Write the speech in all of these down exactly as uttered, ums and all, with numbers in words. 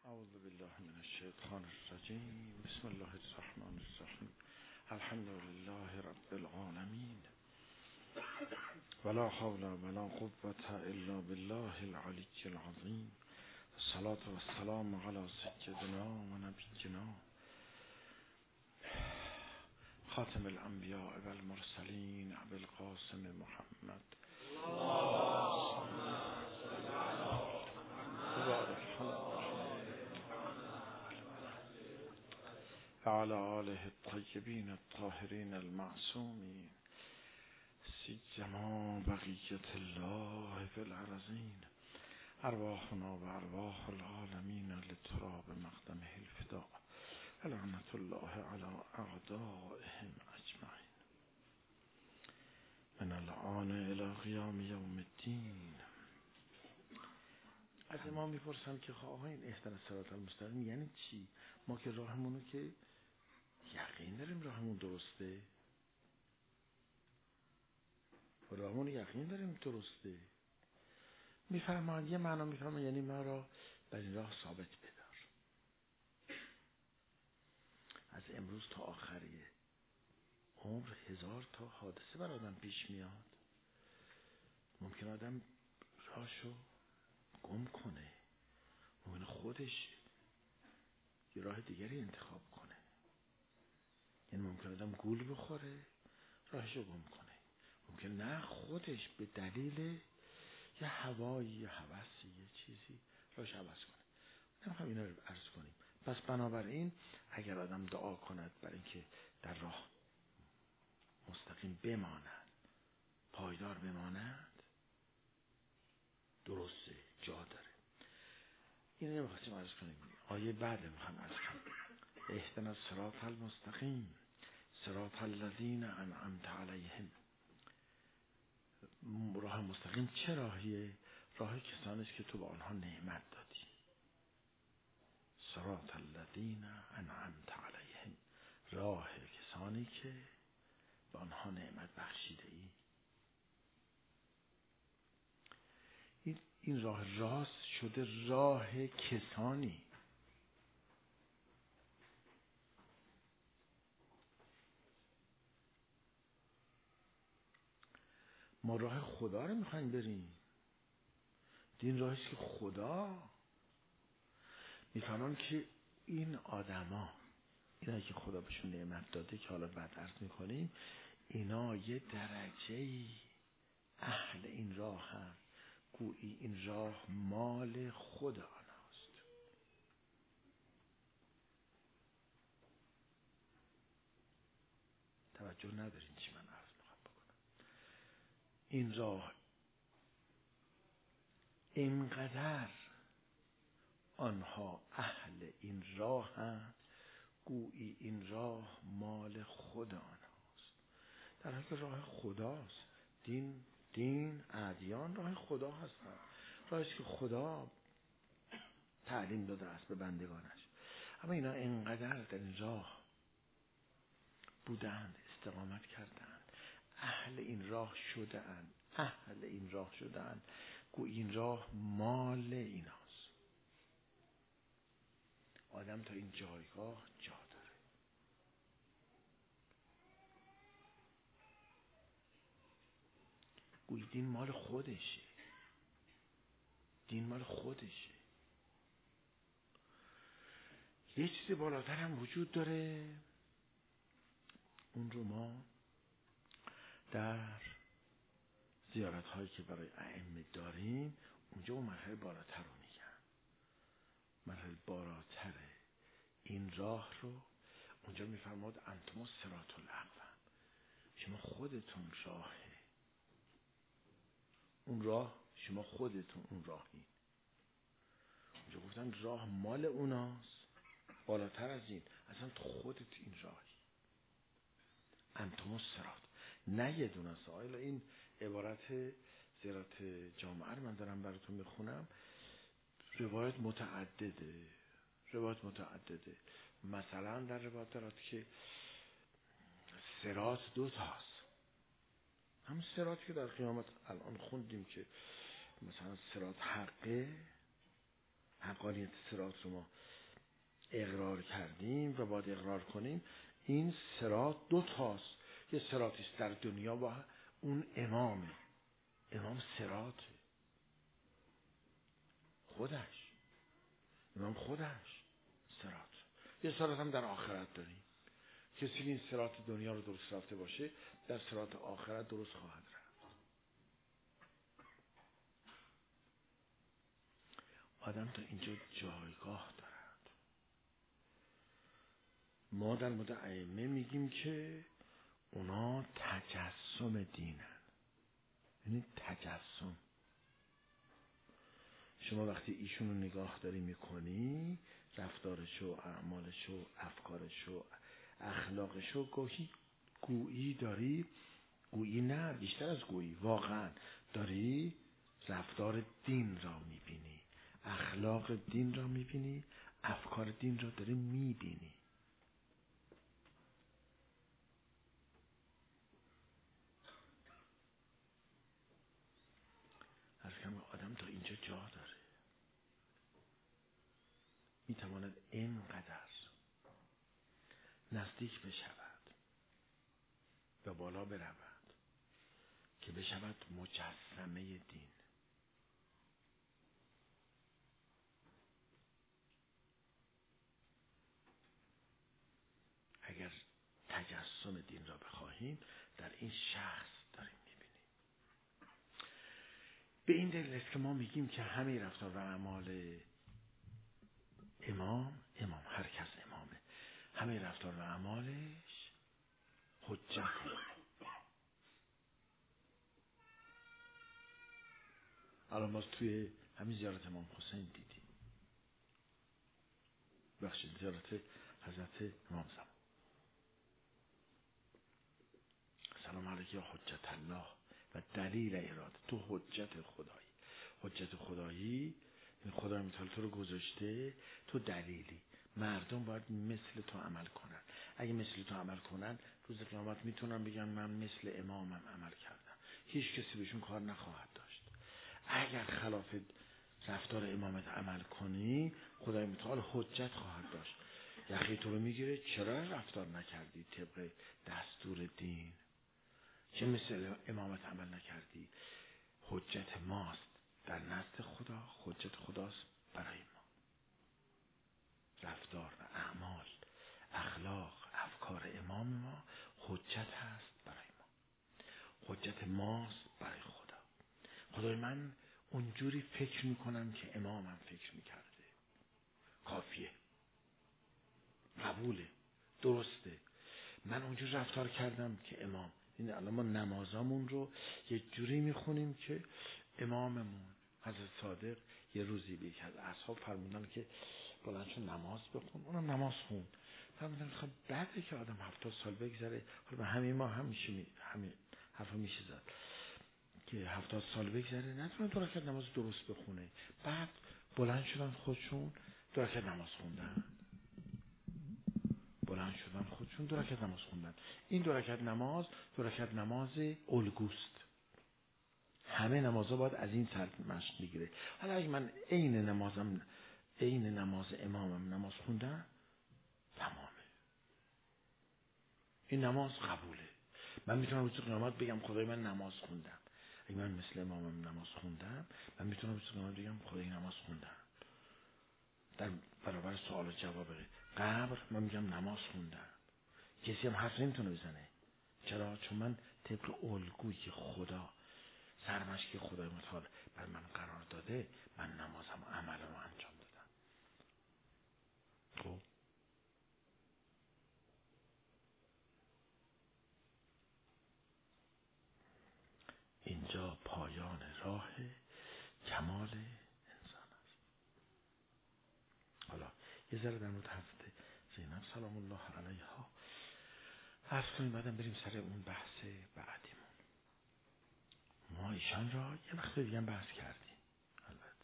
اعوذ بالله من الشیطان الرجیم. بسم الله الرحمن الرحیم. الحمد لله رب العالمین ولا حول ولا قوة الا بالله العلی العظیم. الصلاة والسلام علی سیدنا و نبینا خاتم الانبیاء والمرسلین ابی القاسم محمد وعلى آله الطيبين الطاهرين المعصومين سيما بقية الله في الأرضين. أرواحنا وأرواح العالمين لتراب مقدمه الفداء لعنة الله على أعدائهم أجمعين من الآن إلى قيام يوم الدين. از امام میپرسم که آقایان اهدنا الصراط المستقیم یعنی چی؟ ما که راهمونو که یقین داریم راهمون درسته، راهمون یقین داریم درسته، میفرمان یه معنا میفرمان یعنی ما را بر این راه ثابت بدار. از امروز تا آخریه عمر هزار تا حادثه بر آدم پیش میاد. ممکن آدم راهشو گم کنه، ممکن خودش یه راه دیگری انتخاب کنه، یعنی ممکن آدم گول بخوره راهشو گم کنه، ممکن نه خودش به دلیل یه هوایی یه هوسی یه چیزی راهش عوض کنه. نمیخوام اینا رو عرض کنیم. پس بنابراین اگر آدم دعا کند برای اینکه در راه مستقیم بماند، پایدار بماند، درسته، جا داره. این نمیخواستیم عرض کنیم. آیه بعد میخوام عرض کنیم. اهدنا الصراط المستقیم صراط الذین انعمت علیهم. راه مستقیم چه راهیه؟ راه کسانی است که تو به آنها نعمت دادی. صراط الذین انعمت علیهم، راه کسانی که به آنها نعمت بخشیده ای. این این راه راست شده راه کسانی. ما راه خدا رو میخوایم بریم. دین راهیست که خدا میفهمن که این آدما، اینا که خدا بهشون نعمت داده که حالا بعد عرض میکنیم، اینا یه درجه اهل این راه هم، گویی این راه مال خود آنهاست. توجه ندارین چی من عرض میخوام بکنم. این راه اینقدر آنها اهل این راه هم، گویی این راه مال خود آنهاست، در حالی که راه خداست. دین دین ادیان راه خدا هستن، راهی که خدا تعلیم داده است به بندگانش. اما اینا اینقدر در این راه بودند، استقامت کردند، اهل این راه شدند، اهل این راه شدند، گویی این راه مال ایناست. آدم تا این جایگاه جا داره. گویی دین مال خودشه، دین مال خودشه. یه چیز بالاتر هم وجود داره، اون رو ما در زیارت هایی که برای ائمه داریم اونجا اون مرحله بالاتر رو میگن. مرحله بالاتر این راه رو اونجا میفرماد انتم الصراط الاقوم، شما خودتون راهه، اون راه شما خودتون اون راهین. اونجا گفتن راه مال اوناست. بالاتر از این اصلا تو خودت این راهی. انتم الصراط، نه یه دونه است. آیلا این عبارت زیارت جامعه رو من دارم براتون میخونم، روایت متعدده، روایت متعدده. مثلا در روایت دارد که صراط دو تاست. همون صراط که در قیامت الان خوندیم که مثلا صراط حقه، حقانیت صراط رو ما اقرار کردیم و باید اقرار کنیم، این صراط دو تاست. یه صراطی است در دنیا و اون امامه. امام صراطه خودش، امام خودش صراط. یه صراط هم در آخرت داریم. کسی که این صراط دنیا رو درست رفته باشه در صراط آخرت درست خواهد رفت. آدم تا اینجا جایگاه دارد. ما در مورد ائمه میگیم که اونا تجسم دینن. یعنی تجسم. شما وقتی ایشون رو نگاه داری میکنی، رفتارشو، اعمالشو، افکارشو، اخلاقشو گویی گویی داری، گویی نه بیشتر از گویی، واقعا داری رفتار دین را میبینی، اخلاق دین را میبینی، افکار دین را داری میبینی. از کم آدم تا اینجا جا داره، میتواند اینقدر نزدیک بشود و بالا برود که بشود مجسمه دین. اگر تجسم دین را بخواهیم در این شخص داریم میبینیم. به این دلیل است که ما میگیم که همه رفتار و اعمال امام، امام هر کس امامه، همه رفتار و اعمالش حجته. الان باز توی همین زیارت امام حسین دیدیم، بخشید زیارت حضرت امام زمان، سلام علیک یا حجت الله و دلیل اراده. تو حجت خدایی، حجت خدایی این خدای متعال تو رو گذاشته، تو دلیلی. مردم باید مثل تو عمل کنن. اگه مثل تو عمل کنن روز قیامت میتونن بگن من مثل امامم عمل کردم، هیچ کسی بهشون کار نخواهد داشت. اگر خلاف رفتار امامت عمل کنی خدای متعال حجت خواهد داشت، یخی تو رو میگیره چرا رفتار نکردی طبق دستور دین، چه مثل امامت عمل نکردی. حجت ماست در نزد خدا، حجت خداست برای ما. رفتار و اعمال، اخلاق، افکار امام ما حجت هست برای ما، حجت ماست برای خدا. خدای من اونجوری فکر میکنم که امامم فکر میکرده، کافیه، قبوله، درسته. من اونجور رفتار کردم که امام. این الان ما نمازامون رو یه جوری میخونیم که اماممون حضرت صادق یه روزی به یک از اصحاب فرمودن که بلند شو نماز بخون. اونم نماز خون. فرمودن خب بعده که آدم هفتاد سال بگذره، حالا به همین ما هم میشه می... همین حرفا میشه زد که هفتاد سال بگذره نتونه دو رکعت نماز درست بخونه. بعد بلند شدن خودشون دو رکعت نماز خوندن. بلند شدن خودشون دو رکعت نماز خوندن. این دو رکعت نماز دو رکعت نماز الگوست. همه نمازها باید از این سر مشق میگیره. حالا اگه من عین نمازم عین نماز امامم نماز خوندم تمامه، این نماز قبوله. من میتونم روز قیامت بگم خدای من نماز خوندم. اگه من مثل امامم نماز خوندم من میتونم روز قیامت بگم خدای نماز خوندم. در برابر سوال و جواب قبر من میگم نماز خوندم. کسی هم حرف نمیتونه بزنه. چرا؟ چون من طبق الگویی که خدا سرمشق خدای متعال بر من قرار داده من نمازم و عملم انجام دادم. خب اینجا پایان راه کمال انسان است. حالا یه ذره در مورد حضرت زینب سلام الله علیها عرض کنیم، بعدم بریم سر اون بحث بعدیمون. ما ایشان را یه وقت دیگه هم بحث کردیم. البته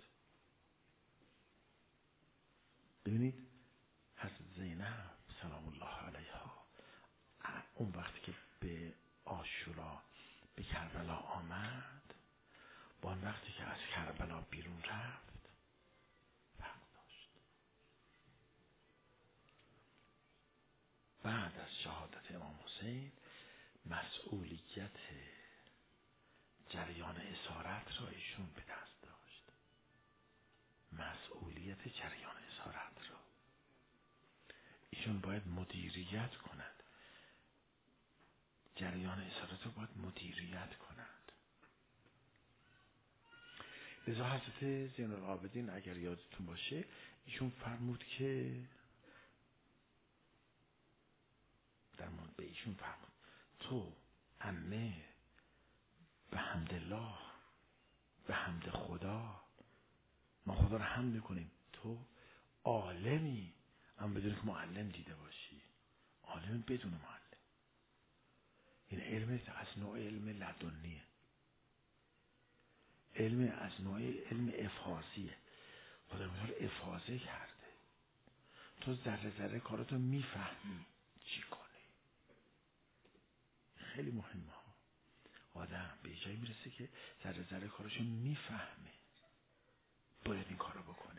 ببینید حضرت زینب سلام الله علیها اون وقتی که به عاشورا به کربلا آمد، با اون وقتی که از کربلا بیرون رفت، بعد از شهادت امام حسین مسئولیت جریان اسارت را ایشون به دست داشت. مسئولیت جریان اسارت را ایشون باید مدیریت کند. جریان اسارت را باید مدیریت کند. لذا حضرت زین العابدین اگر یادتون باشه ایشون فرمود که در مورد به ایشون فرمود تو عمه به حمد الله، به حمد خدا ما خدا رو حمد میکنیم، تو عالمی اما بدون که معلم دیده باشی، عالم بدون معلم. این علم از نوع علم لدنیه، علم از نوع علم افحاصیه. خدا متعال افحاصه کرده، تو ذره ذره کاراتو میفهمی چی کنی. خیلی مهمه ها. آدم به جایی میرسه که ذره ذره کاراشو میفهمه، باید این کارو بکنه.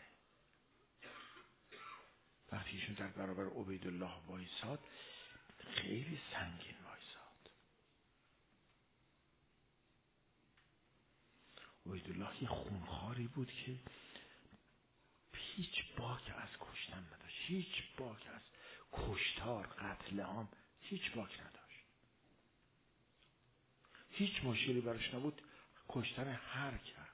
وقتی ایشون در برابر عبیدالله وایساد خیلی سنگین وایساد. عبیدالله یه خونخواری بود که هیچ باک از کشتن نداشت، هیچ باک از کشتار قتل عام هیچ باک نداشت، هیچ مشکلی براش نبود کشتن هر کس.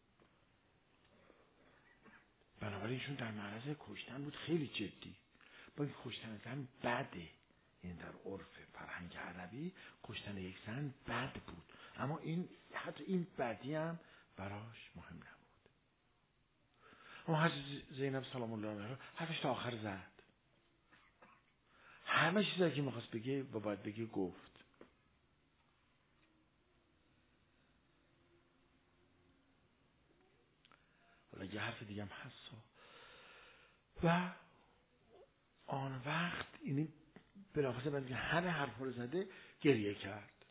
بنابراین ایشون در معرض کشتن بود، خیلی جدی. با این کشتن زن بده، این در عرف فرهنگ عربی کشتن یک زن بد بود، اما این حتی این بدی هم براش مهم نبود. اما حضرت زینب سلام الله علیها حرفش تا آخر زد، همه چیزی که میخواست بگه و باید بگه گفت. حالا یه حرف دیگه هم هست و آن وقت اینی بلافاصله بعد که همه حرف رو زده گریه کرد.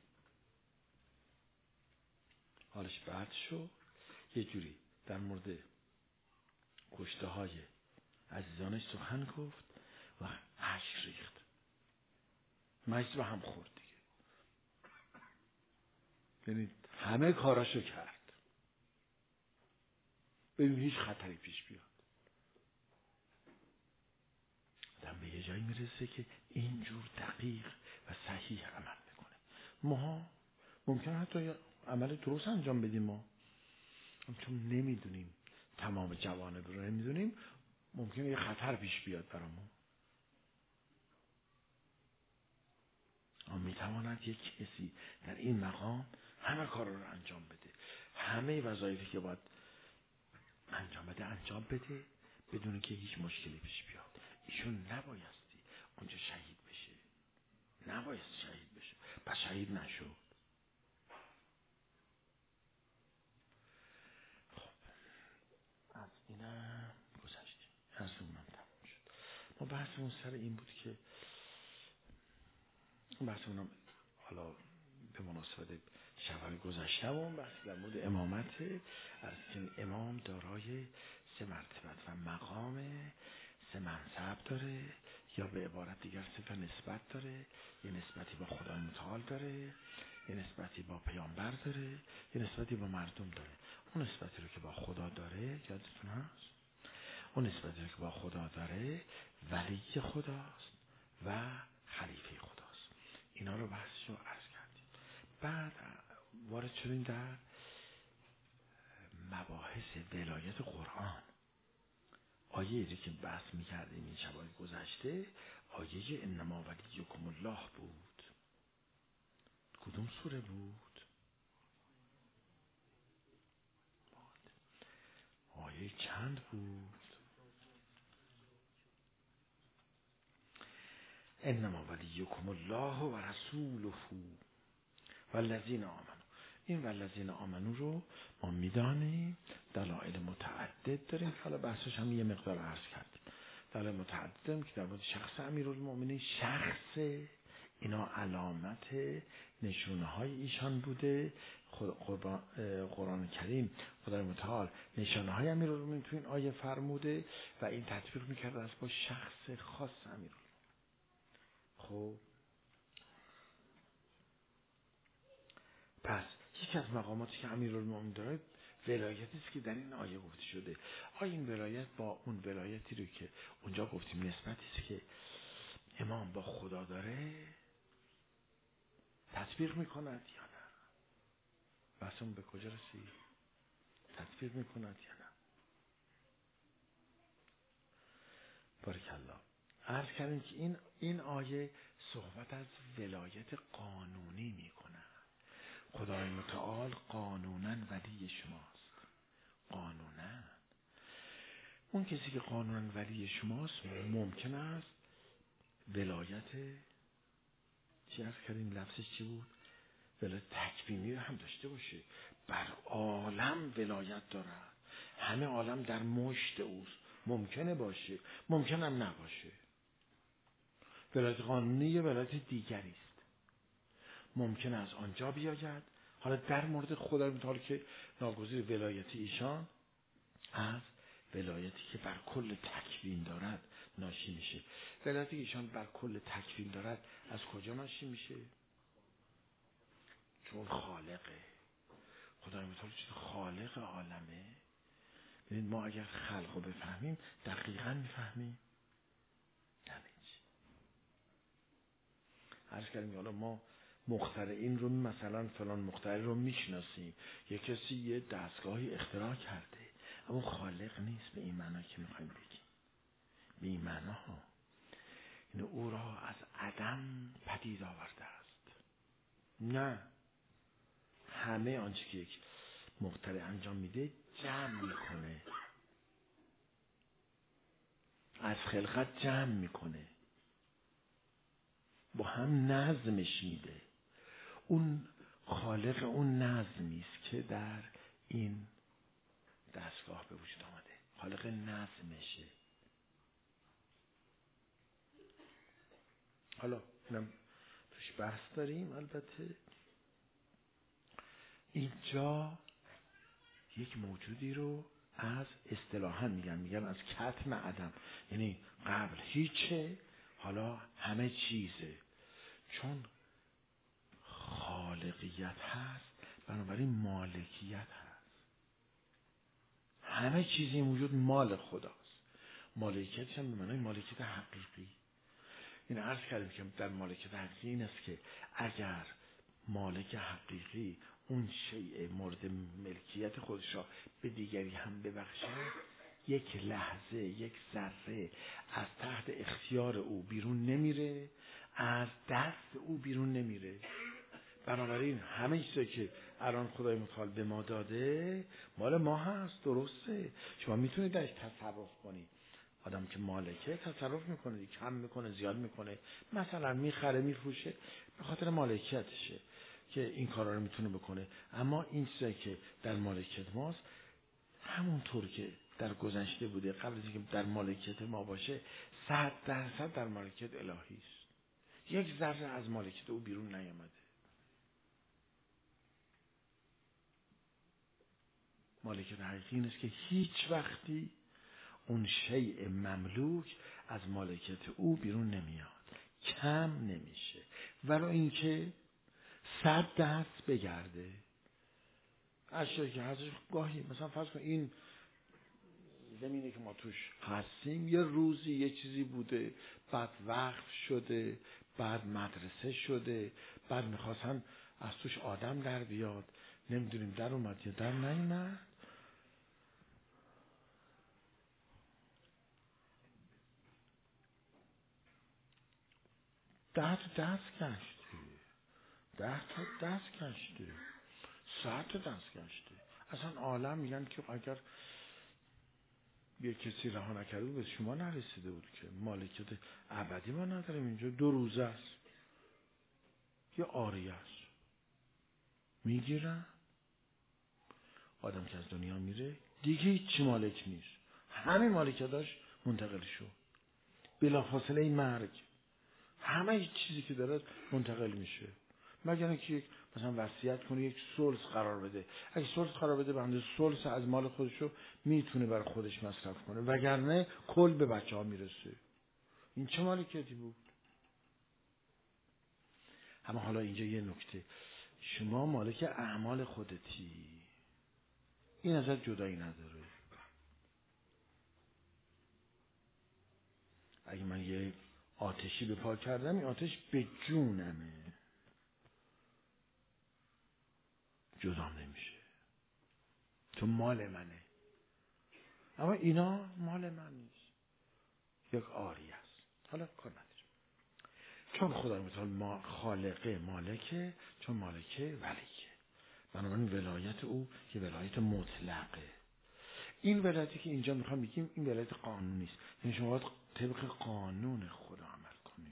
حالش بد شد، یه جوری در مورد کشته های عزیزانش سخن گفت و اشک ریخت، مجلس به هم خورد دیگه. یعنی همه کاراشو کرد ببین هیچ خطری پیش بیاد. آدم به یه جایی میرسه که اینجور دقیق و صحیح عمل میکنه. ما ممکنه حتی عمل درست انجام بدیم، ما چون نمیدونیم، تمام جوانب رو نمیدونیم، ممکنه یه خطر پیش بیاد برامون. اما میتواند یک کسی در این مقام همه کار رو انجام بده، همه وظایفی که باید انجام بده انجام بده بدون که هیچ مشکلی پیش بیاد. ایشون نبایستی اونجا شهید بشه، نبایست شهید بشه، پس شهید نشد. خب از اینم گذشتیم، از اونم تموم شد. ما بحثمون سر این بود که بحثمونم حالا به مناسبت شب‌های گذشتهمون بحث در مورد امامت، از این امام دارای سه مرتبت و مقام، سه منصب داره، یا به عبارت دیگر سه تا نسبت داره. یه نسبتی با خدای متعال داره، یه نسبتی با پیامبر داره، یه نسبتی با مردم داره. اون نسبتی رو که با خدا داره یادتون هست؟ اون نسبتی رو که با خدا داره ولی خداست و خلیفه خداست. اینا رو بحثشو عرض کردیم. بعد وارد شدیم در مباحث ولایت قرآن. آیه‌ای که بحث می‌کردیم این شبای گذشته آیه انما ولیکم الله بود. کدوم سوره بود؟ آیه چند بود؟ انما ولیکم الله و رسوله والذین آمنوا. این والذین آمنو رو ما میدانیم دلایل متعدد داریم، حالا بحثش هم یه مقدار عرض کردیم. دلایل متعدد داریم که در مورد شخص امیرالمؤمنین، شخص اینا علامت نشونه های ایشان بوده. قرآن کریم خدای متعال نشانه های امیرالمؤمنین تو این آیه فرموده و این تطبیق میکرده از با شخص خاص امیرالمؤمنین. خب پس یکی از مقاماتی که امیرالمومنین داره ولایتی است که در این آیه گفته شده. آیا این ولایت با اون ولایتی رو که اونجا گفتیم نسبتی است که امام با خدا داره تطبیق میکند یا نه؟ بحثمون به کجا رسید؟ تطبیق میکند یا نه؟ بارکالله. عرض کردیم که این این آیه صحبت از ولایت قانونی میکنه. خدای متعال قانونا ولی شماست. قانونا اون کسی که قانونا ولی شماست ممکن است ولایت چی عرض کردیم لفظش چی بود؟ ولایت تکوینی رو هم داشته باشه. بر عالم ولایت دارد، همه عالم در مشت اوست. ممکنه باشه، ممکن هم نباشه. ولایت قانونی یه ولایت دیگری است، ممکن از آنجا بیاید. حالا در مورد خدای متعال که ناگزیر ولایت ایشان از ولایتی که بر کل تکوین دارد ناشی میشه. ولایتی که ایشان بر کل تکوین دارد از کجا ناشی میشه؟ چون خالقه. خدای متعال چون خالق عالمه. ببینید ما اگر خلق رو بفهمیم دقیقاً میفهمیم. یعنی چی؟ عرض کردیم حالا ما مخترعین رو مثلا فلان مخترع رو میشناسیم، یک کسی یه دستگاهی اختراع کرده اما خالق نیست به این معنا که میخوایم بگیم. به این معنا ها این او را از عدم پدید آورده است. نه، همه آنچه که یک مخترع انجام میده جمع میکنه، از خلقت جمع میکنه، با هم نظمش میده. اون خالق اون نظمی است که در این دستگاه به وجود آمده. خالق نظمشه. حالا اینم توش بحث داریم. البته اینجا یک موجودی رو از اصطلاحاً میگن میگن از کتم عدم، یعنی قبل هیچه حالا همه چیزه. چون خالقیت هست بنابراین مالکیت هست. همه چیزی موجود مال خداست. مالکیتش هم به معنای مالکیت حقیقی. این عرض کردیم که در مالکیت حقیقی این است که اگر مالک حقیقی اون شیء مورد ملکیت خودش را به دیگری هم ببخشد، یک لحظه یک ذره از تحت اختیار او بیرون نمیره، از دست او بیرون نمیره. بنابراین همه چیزی که الان خدای متعال به ما داده مال ما هست. درسته، شما میتونید درش تصرف کنید. آدم که مالکه تصرف میکنه، کم میکنه، زیاد میکنه، مثلا میخره میفروشه، به خاطر مالکیتشه که این کارا رو میتونه بکنه. اما این چیزی که در مالکیت ماست همونطور که در گذشته بوده قبل از اینکه در مالکیت ما باشه صد درصد در مالکیت الهی است. یک ذره از مالکیت او بیرون نیامده. مالکیت حقیقی این است که هیچ وقتی اون شیء مملوک از مالکیت او بیرون نمیاد، کم نمیشه، ولو اینکه صد دست بگرده. اشیایی که هستش گاهی مثلا فرض کن این زمینی که ما توش هستیم یه روزی یه چیزی بوده، بعد وقف شده، بعد مدرسه شده، بعد میخواستن از توش آدم در بیاد، نمیدونیم در اومد یا در نیومد. ده تا دست گشته، ده تا دست گشته، صد تا دست گشته. اصلا عالم میگن که اگر یه کسی رها نکرده بود به شما نرسیده بود که مالکیت ابدی ما نداریم. اینجا دو روزه است، یه آریه است، میگیرن آدم که از دنیا میره دیگه هیچی مالک نیست، همه مالکیتاش منتقل شد، بلافاصله مرگ همه چیزی که داره منتقل میشه. مگر اینکه یک مثلا وصیت کنه یک ثلث قرار بده، اگه ثلث قرار بده بنده ثلث از مال خودشو میتونه برای خودش مصرف کنه، وگرنه کل به بچه ها میرسه. این چه مالکیتی بود؟ اما حالا اینجا یه نکته، شما مالک اعمال خودتی، این ازت جدایی نداره. اگه من یه آتشی به پا کردم، این آتش به جونمه، جدام نمیشه، تو مال منه. اما اینا مال من نیست، یک آری است. حالا کار نداره، چون خدا متعال ما خالقه مالکه، چون مالکه ولیه، بنابراین ولایت او که ولایت مطلقه. این ولایتی که اینجا میخوام بگیم این ولایت قانونی است، یعنی شما باید طبق قانون خدا عمل کنی.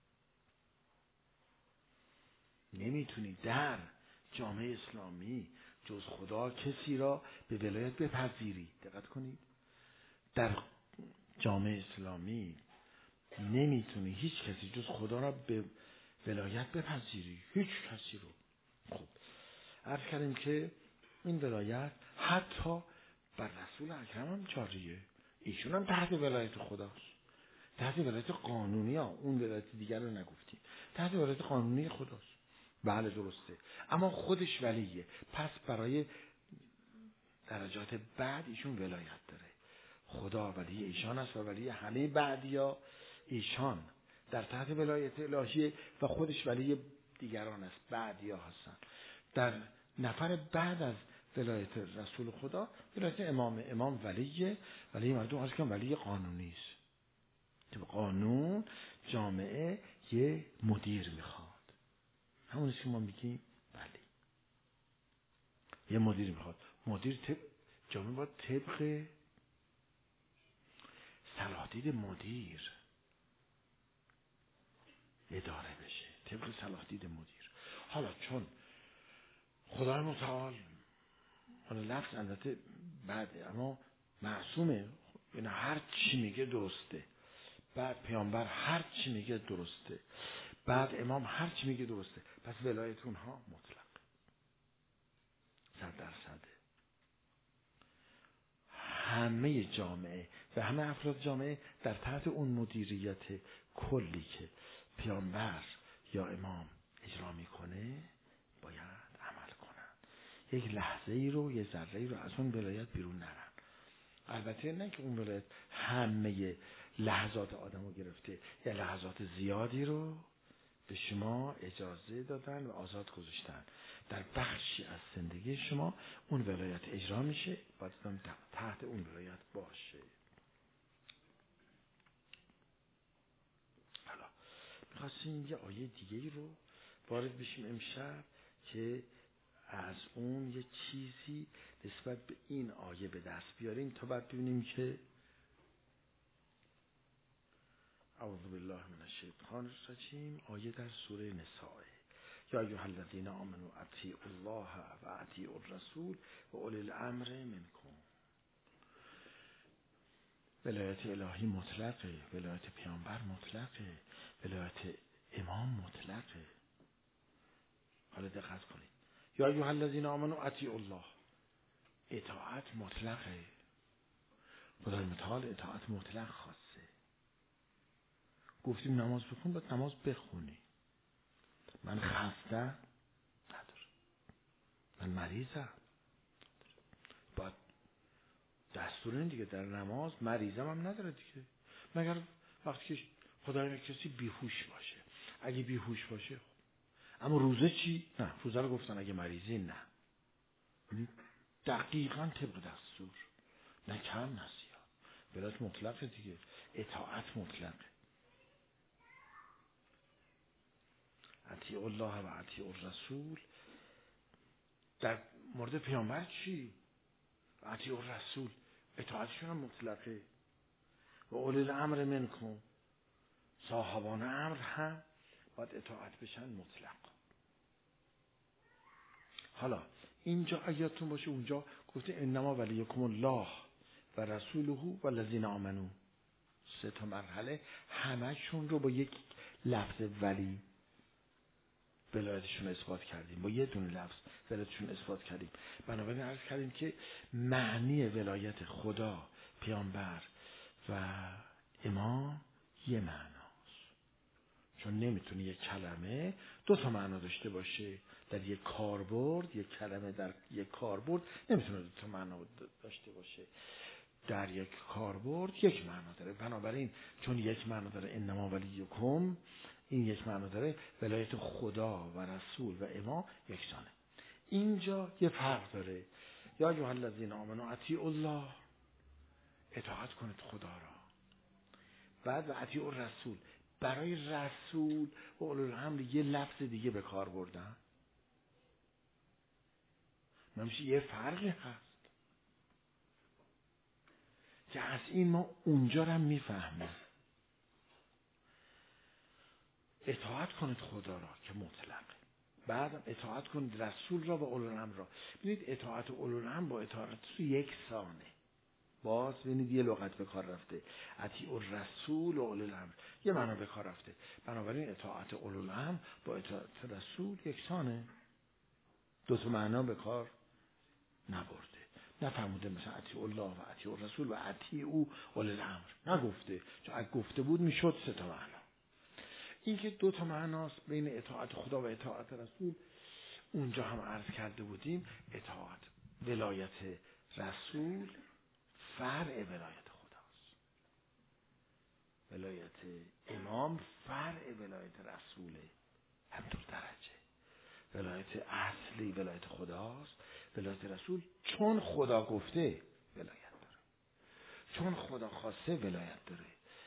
نمیتونی در جامعه اسلامی جز خدا کسی را به ولایت بپذیری. دقت کنید، در جامعه اسلامی نمیتونی هیچ کسی جز خدا را به ولایت بپذیری، هیچ کسی رو. خب عرض کردیم که این ولایت حتی بر رسول اکرم هم جاریه، ایشون هم تحت ولایت خداست، تحت ولایت قانونی ها. اون ولایت دیگر رو نگفتیم، تحت ولایت قانونی خداست. بله درسته، اما خودش ولیه، پس برای درجات بعد ایشون ولایت داره. خدا ولی ایشان است و ولی همه بعدیا ایشان در تحت ولایت الهیه و خودش ولی دیگران است، بعدیا هستن. در نفر بعد از ولایت رسول خدا ولایت امام، امام ولیه، ولی مردم هست که ولی قانونی است. طبق قانون جامعه یه مدیر میخواد، همونیست که ما میگیم ولی یه مدیر میخواد. مدیر طبق جامعه باید طبق صلاح‌دید مدیر اداره بشه، طبق صلاح‌دید مدیر. حالا چون خدای متعال، حالا لفظ البته بعده اما معصومه، یعنی هر چی میگه درسته، بعد پیامبر هر چی میگه درسته، بعد امام هر چی میگه درسته، پس ولایت اونها مطلق صد درصده. همه جامعه و همه افراد جامعه در تحت اون مدیریت کلی که پیامبر یا امام اجرا میکنه باید عمل کنن. یک لحظه ای رو، یه ذره ای رو از اون ولایت بیرون نرن. البته نه که اون ولایت همه لحظات آدم رو گرفته، یا لحظات زیادی رو به شما اجازه دادن و آزاد گذاشتن. در بخشی از زندگی شما اون ولایت اجرا میشه، باید تحت اون ولایت باشه. حالا میخواستیم یه آیه دیگه رو وارد بشیم امشب که از اون یه چیزی نسبت به این آیه به دست بیاریم تا بعد ببینیم که اعوذ بالله من الشیطان الرجیم. آیه در سوره نساء: یا ایها الذین آمنوا اطیعوا الله و اطیعوا الرسول و اولی الامر منکم. ولایت الهی مطلقه، ولایت پیامبر مطلقه، ولایت امام مطلقه. حالا دقت کنید، یا ایها الذین آمنوا اطیعوا الله، اطاعت مطلقه. خدای متعال اطاعت مطلق خواسته. گفتیم نماز بخون، باید نماز بخونی. من خسته ندارم، من مریضم، باید دستور این دیگه در نماز. مریضم هم نداره دیگه، مگر وقتی که خدای کسی بیهوش باشه. اگه بیهوش باشه خب. اما روزه چی؟ نه، روزه رو گفتن اگه مریضی نه، دقیقاً طبق دستور، نه کم نه زیاد. ولایت مطلقه دیگه، اطاعت مطلقه. اطیعوا الله و اطیعوا الرسول. در مورد پیامبر چی؟ اطیعوا الرسول، اطاعتشون هم مطلقه. و اولی الامر منکم، صاحبان امر هم باید اطاعت بشن مطلق. حالا اینجا اگرتون باشه اونجا گفته انما ولیکم الله و رسوله و الذین آمنوا. سه تا مرحله همشون رو با یک لفظ ولی ولایتشون اثبات کردیم، با یه دونه لفظ ولایتشون اثبات کردیم. بنابراین عرض کردیم که معنی ولایت خدا، پیامبر و امام یه معناست. چون نمیتونه یک کلمه دو تا معنا داشته باشه. در یک کاربرد یک کلمه در یک کاربرد نمیتونه دو تا معنا داشته باشه. در یک کاربرد یک معنا داره. بنابراین چون یک معنا داره انما ولیکم، این یک معنا داره ولایت خدا و رسول و امام یکسانه. اینجا یه فرق داره. یا ایها الذین آمنوا اطیعوا الله، اطاعت کنید خدا را. بعد و اطیعوا الرسول، برای رسول و اولو الامر یه لفظ دیگه به کار بردن. نمیشه یه فرقی هست که از این ما اونجا رو میفهمیم. اطاعت کنید خدا را که مطلقه، بعد اطاعت کنید رسول را و اولو الامر را. ببینید اطاعت اولو الامر با اطاعت رسول یک سانه. باز ببینید یه لغت به کار رفته، اطیعوا الرسول و اولو الامر، یه معنا به کار رفته. بنابراین اطاعت اولو الامر با اطاعت رسول یکسانه، دو تا معنا به کار نبرده. نفرموده مثلا اطیعوا الله و اطیعوا الرسول و اطیعوا اولو الامر، نگفته. چون اگه گفته بود میشد سه تا معنا. این که دو تا معناست بین اطاعت خدا و اطاعت رسول. اونجا هم عرض کرده بودیم اطاعت ولایت رسول فرع ولایت خداست، ولایت امام فرع ولایت رسوله، هم دو درجه. ولایت اصلی ولایت خداست، ولایت رسول چون خدا گفته ولایت داره، چون خدا خواسته ولایت داره.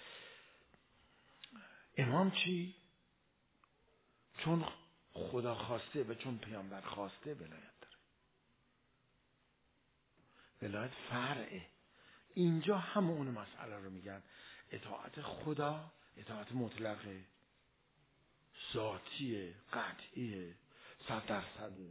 امام چی؟ چون خدا خواسته و چون پیامبر خواسته ولایت داره. ولایت فرعه. اینجا همون مسئله رو میگن اطاعت خدا، اطاعت مطلقه، ذاتیه، قطعیه، صد درصده.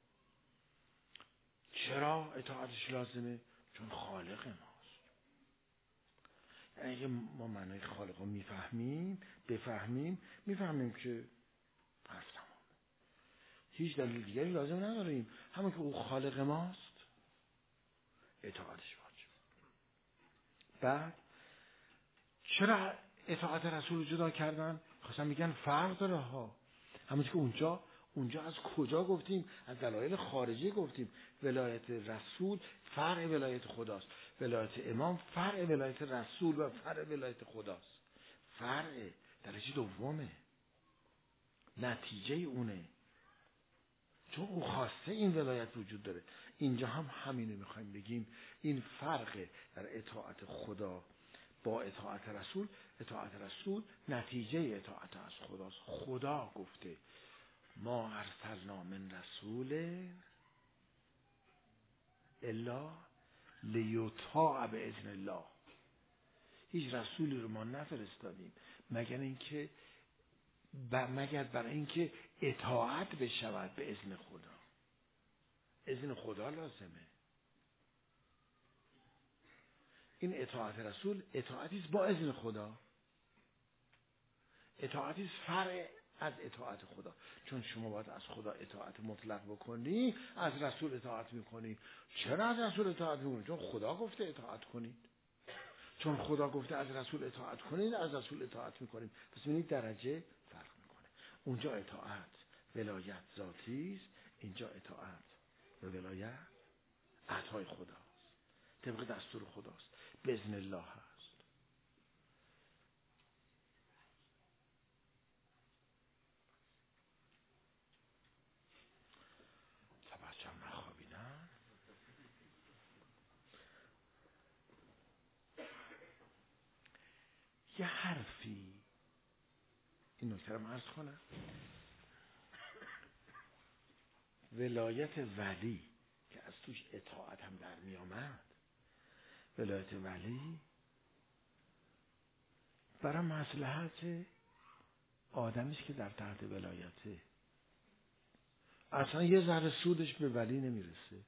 چرا اطاعتش لازمه؟ چون خالق ماست. یعنی اگه ما معنای خالق رو میفهمیم، بفهمیم، میفهمیم که حرف تمامه. هیچ دلیل دیگری لازم نداریم. همون که او خالق ماست اطاعتش واجب. بعد چرا اطاعت رسول رو جدا کردن؟ خواستن میگن فرق داره ها. همون که اونجا اونجا از کجا گفتیم؟ از دلایل خارجی گفتیم. ولایت رسول فرع ولایت خداست، ولایت امام فرع ولایت رسول و فرع ولایت خداست. فرع درجه دومه، نتیجه اونه، چون او خواسته این ولایت وجود داره. اینجا هم همینو میخوایم بگیم. این فرق در اطاعت خدا با اطاعت رسول. اطاعت رسول نتیجه اطاعت از خداست. خدا گفته ما ارسلنا من رسول الا لیطاع باذن الله. هیچ رسولی رو ما نفرستادیم مگر اینکه مگر برای اینکه اطاعت بشود به اذن خدا. اذن خدا لازمه. این اطاعت رسول اطاعتی است با اذن خدا، اطاعتی است فرع از اطاعت خدا. چون شما باید از خدا اطاعت مطلق بکنی، از رسول اطاعت میکنی. چرا از رسول اطاعت میکنی؟ چون خدا گفته اطاعت کنید. چون خدا گفته از رسول اطاعت کنید، از رسول اطاعت میکنیم. پس ببینید درجه فرق میکنه. اونجا اطاعت ولایت ذاتی است، اینجا اطاعت و ولایت عطای خداست، طبق دستور خداست، باذن الله هست. تا بچه‌م نخوابیدن. یه حرفی این نکته رو عرض کنم. ولایت ولی که از توش اطاعت هم در می آمد، ولایت ولی برای مصلحت آدمیش که در تحت ولایته، اصلا یه ذره سودش به ولی نمیرسه.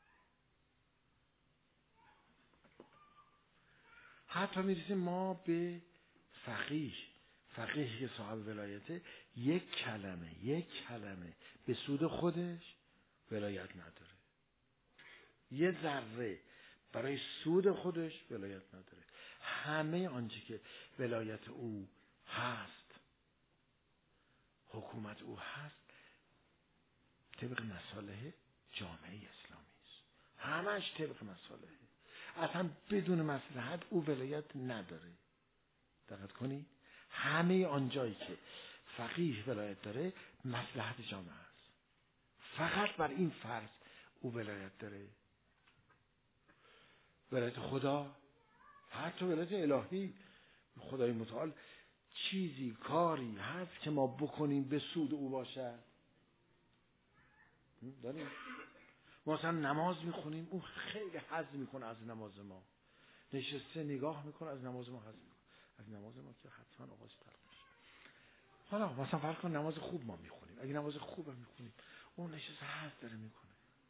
حتی میرسیم ما به فقیه، فقیه که صاحب ولایته، یک کلمه یک کلمه به سود خودش ولایت نداره. یه ذره برای سود خودش ولایت نداره. همه آنچه که ولایت او هست حکومت او هست طبق مصالح جامعه اسلامی است، همش طبق مصالحه، اصلا بدون مصلحت او ولایت نداره. دقت کنی همه آنجایی که فقیه ولایت داره مصلحت جامعه است، فقط بر این فرض او ولایت داره. ولایت خدا، حتی ولایت الهی، خدای متعال چیزی کاری هست که ما بکنیم به سود او باشه؟ داریم؟ ما مثلا نماز میخونیم، اون خیلی حظ میکنه از نماز ما، نشسته نگاه میکنه از نماز ما حظ میکنه، از نماز ما که حتما آغاز فرق میشه. حالا مثلا فرض کن نماز خوب ما میخونیم، اگه نماز خوب هم میخونیم اون نشسته حظ داره میکنه.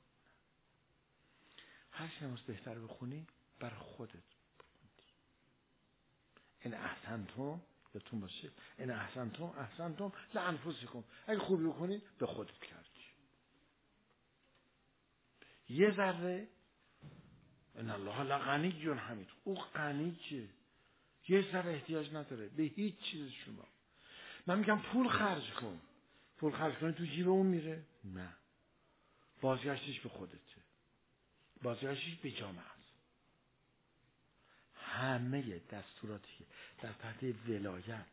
هر چی نماز بهتر بخونی برای خودت بخونی. این احسنتم یادتون باشه، این احسنتم احسنتم لانفسکم، اگه خوبی بکنی به خودت کردی. یه ذره ان الله لغنی حمید، او غنیه، یه ذره احتیاج نداره به هیچ چیز شما. من میگم پول خرج کن، پول خرج کنی تو جیب اون میره؟ نه، بازگشتش به خودته، بازگشتش به جامعه است. همه دستوراتی که در تحت ولایت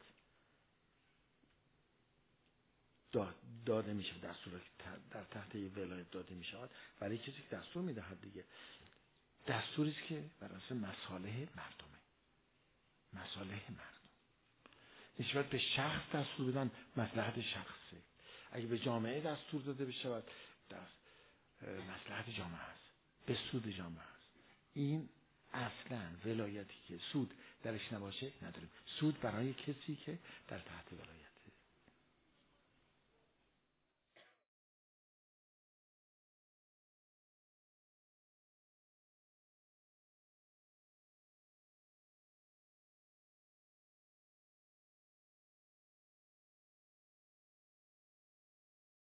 داده میشه، دستوراتی در تحت ولایت داده میشه برای کسی که دستور میدهد دیگه، دستوری است که بر اساس مصالح مردمه، مصالح مردم. نسبت به شخص دستور بدن مصلحت شخصه، اگه به جامعه دستور داده بشه دست مصلحت جامعه است، به سود جامعه است. این اصلا ولایتی که سود درش نباشه نداریم، سود برای کسی که در تحت ولایت